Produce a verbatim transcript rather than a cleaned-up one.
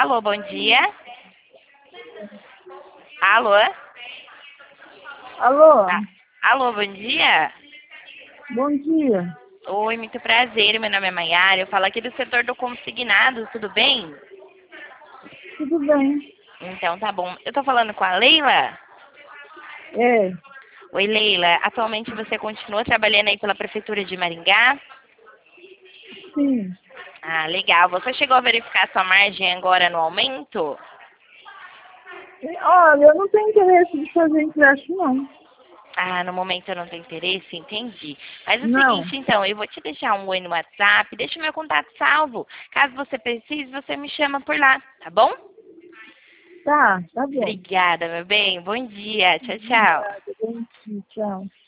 Alô, bom dia. Alô? Alô, Ah, alô, bom dia. bom dia. Oi, muito prazer. Meu nome é Maiara. Eu falo aqui do setor do consignado, tudo bem? Tudo bem? Então tá bom. Eu tô falando com a Leila? É, Oi, Leila. Atualmente você continua trabalhando aí pela Prefeitura de Maringá? sim. Ah, legal. Você chegou a verificar sua margem agora no aumento? E, Olha, eu não tenho interesse de fazer empréstimo, não. Ah, no momento eu não tenho interesse, entendi. Mas é o Não. seguinte, então, eu vou te deixar um oi no WhatsApp, deixa o meu contato salvo. Caso você precise, você me chama por lá, tá bom? Tá, tá bom. Obrigada, meu bem. Bom dia. Tchau, tchau. Obrigada, bom dia, tchau.